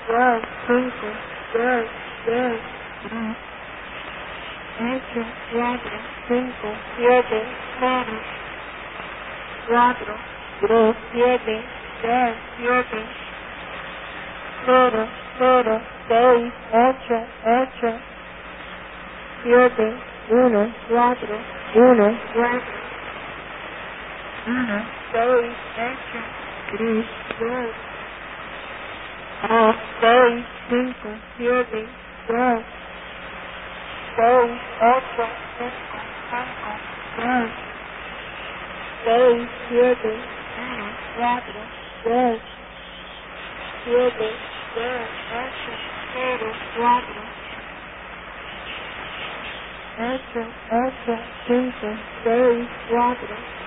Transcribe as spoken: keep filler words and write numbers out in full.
dos, cinco, dos, dos, tres, ocho, cuatro, cinco, siete, cero, cuatro, tres, siete, dos, siete, cero, cero, seis, ocho, ocho, siete, uno, cuatro, uno, cuatro, uno, seis, ocho, tres, dos, dos, seis, cinco, siete, dos, seis, ocho, cinco, cinco, dos, seis, siete, uno, cuatro, dos, siete, dos, ocho, cero, cuatro, ocho, ocho, cinco, seis, cuatro,